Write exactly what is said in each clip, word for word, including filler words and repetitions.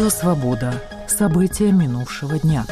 Радио «Свобода». События минувшего дня.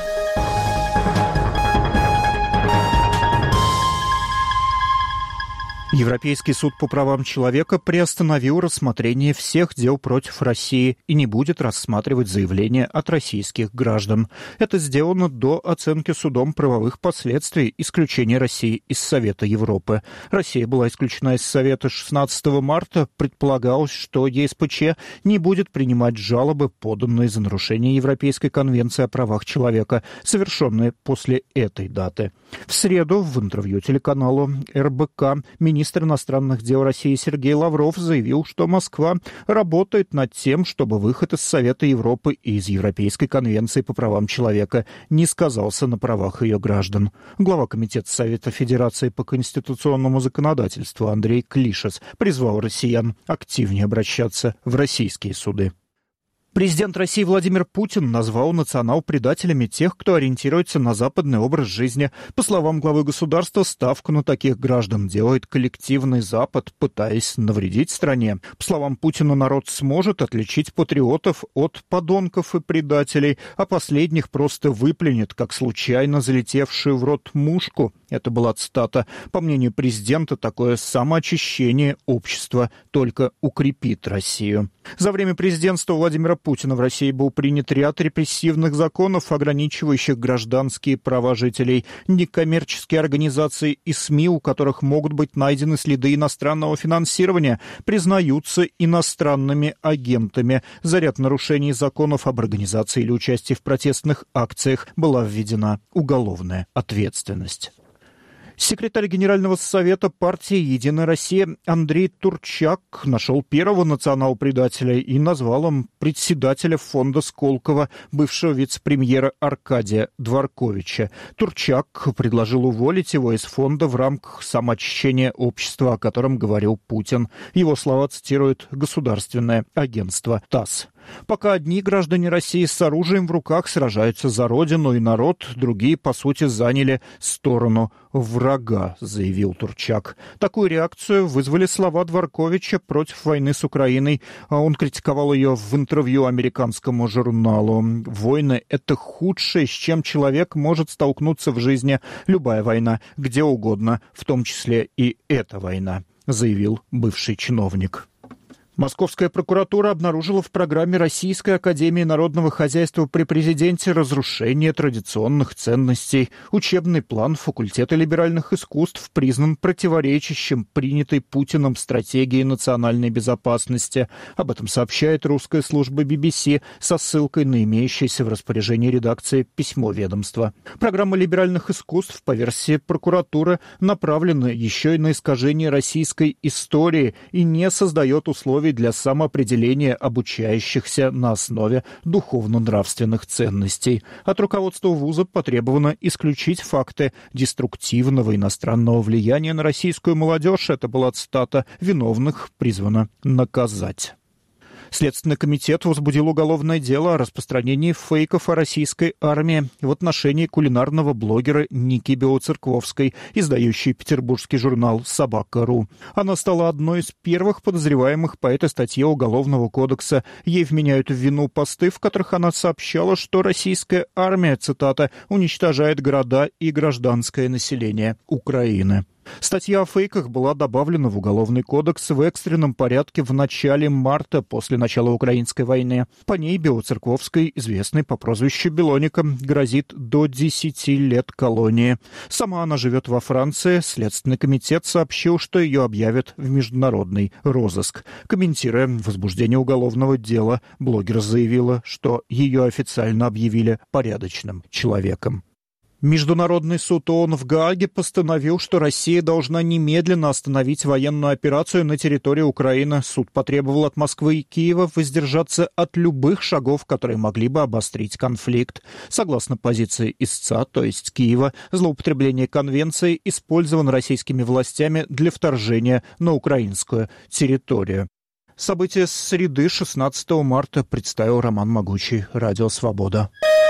Европейский суд по правам человека приостановил рассмотрение всех дел против России и не будет рассматривать заявления от российских граждан. Это сделано до оценки судом правовых последствий исключения России из Совета Европы. Россия была исключена из Совета шестнадцатого марта. Предполагалось, что ЕСПЧ не будет принимать жалобы, поданные за нарушение Европейской конвенции о правах человека, совершенные после этой даты. В среду в интервью телеканалу эр бэ ка министр Министр иностранных дел России Сергей Лавров заявил, что Москва работает над тем, чтобы выход из Совета Европы и из Европейской конвенции по правам человека не сказался на правах ее граждан. Глава Комитета Совета Федерации по конституционному законодательству Андрей Клишес призвал россиян активнее обращаться в российские суды. Президент России Владимир Путин назвал национал-предателями тех, кто ориентируется на западный образ жизни. По словам главы государства, ставку на таких граждан делает коллективный Запад, пытаясь навредить стране. По словам Путина, народ сможет отличить патриотов от подонков и предателей, а последних просто выплюнет, как случайно залетевшую в рот мушку. Это была цитата. По мнению президента, такое самоочищение общества только укрепит Россию. За время президентства Владимира Путина в России был принят ряд репрессивных законов, ограничивающих гражданские права жителей. Некоммерческие организации и СМИ, у которых могут быть найдены следы иностранного финансирования, признаются иностранными агентами. За ряд нарушений законов об организации или участии в протестных акциях была введена уголовная ответственность. Секретарь Генерального совета партии «Единая Россия» Андрей Турчак нашел первого национал-предателя и назвал им председателя фонда Сколково, бывшего вице-премьера Аркадия Дворковича. Турчак предложил уволить его из фонда в рамках самоочищения общества, о котором говорил Путин. Его слова цитирует государственное агентство ТАСС. Пока одни граждане России с оружием в руках сражаются за родину и народ, другие, по сути, заняли сторону врага, заявил Турчак. Такую реакцию вызвали слова Дворковича против войны с Украиной. Он критиковал ее в интервью американскому журналу. «Войны — это худшее, с чем человек может столкнуться в жизни. Любая война, где угодно, в том числе и эта война», заявил бывший чиновник. Московская прокуратура обнаружила в программе Российской академии народного хозяйства при президенте разрушение традиционных ценностей. Учебный план факультета либеральных искусств признан противоречащим принятой Путиным стратегии национальной безопасности. Об этом сообщает русская служба би би си со ссылкой на имеющееся в распоряжении редакции письмо ведомства. Программа либеральных искусств, по версии прокуратуры, направлена еще и на искажение российской истории и не создает условий для самоопределения обучающихся на основе духовно-нравственных ценностей. От руководства вуза потребовано исключить факты деструктивного иностранного влияния на российскую молодежь. Это была цитата. Виновных призвано наказать. Следственный комитет возбудил уголовное дело о распространении фейков о российской армии в отношении кулинарного блогера Ники Белоцерковской, издающей петербургский журнал «Собака точка ру». Она стала одной из первых подозреваемых по этой статье Уголовного кодекса. Ей вменяют в вину посты, в которых она сообщала, что российская армия, цитата, «уничтожает города и гражданское население Украины». Статья о фейках была добавлена в Уголовный кодекс в экстренном порядке в начале марта после начала украинской войны. По ней Белоцерковской, известной по прозвищу Белоника, грозит до десяти лет колонии. Сама она живет во Франции. Следственный комитет сообщил, что ее объявят в международный розыск. Комментируя возбуждение уголовного дела, блогер заявила, что ее официально объявили порядочным человеком. Международный суд ООН в Гааге постановил, что Россия должна немедленно остановить военную операцию на территории Украины. Суд потребовал от Москвы и Киева воздержаться от любых шагов, которые могли бы обострить конфликт. Согласно позиции истца, то есть Киева, злоупотребление конвенцией использовано российскими властями для вторжения на украинскую территорию. События с среды шестнадцатого марта представил Роман Могучий, Радио «Свобода».